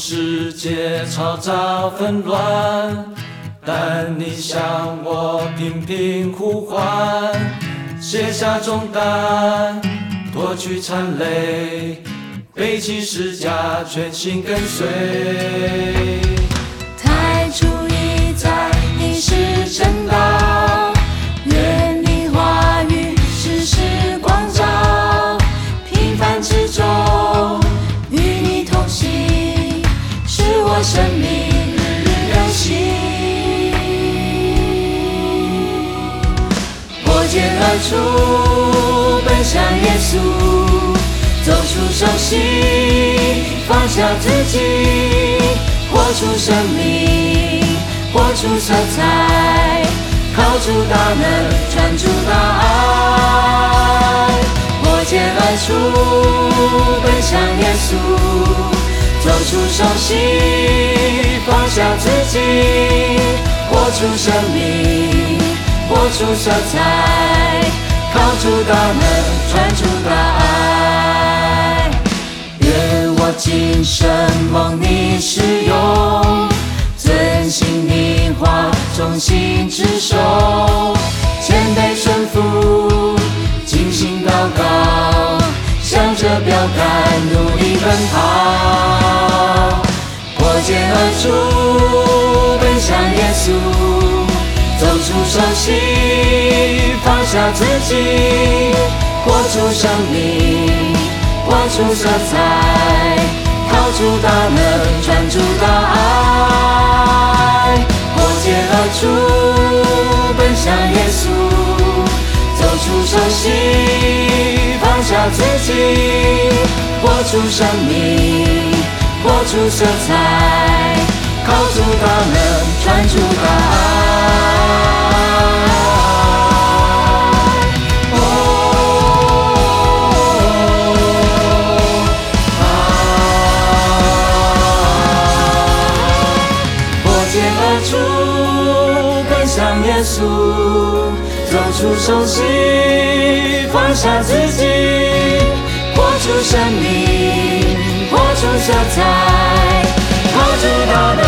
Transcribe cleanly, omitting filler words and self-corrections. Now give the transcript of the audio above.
世界嘈杂纷乱，但你向我频频呼唤，卸下重担，脱去缠累，背起十架，全心跟随。 太初已在，你是真道，愿你话语时时光照，平凡之中与你同行，使我生命日日更新。破茧而出，奔向耶稣，走出熟悉，放下自己，活出生命，活出色彩，靠主大能，传主大爱。破茧而出，奔向耶稣，走出熟悉，放下自己，活出生命，活出色彩，靠主大能，传主大爱。愿我今生蒙你使用，遵行你话，忠心执守，谦卑顺服，尽心祷告，向着标杆努力奔跑。破茧而出，奔向耶稣，走出熟悉，放下自己，活出生命，活出色彩，靠主大能，传主大爱。破茧而出，奔向耶稣，走出熟悉，放下自己，活出生命，活出色彩，靠主大能，传主大爱。向耶稣，走出熟悉，放下自己，活出生命，活出色彩，靠主大能，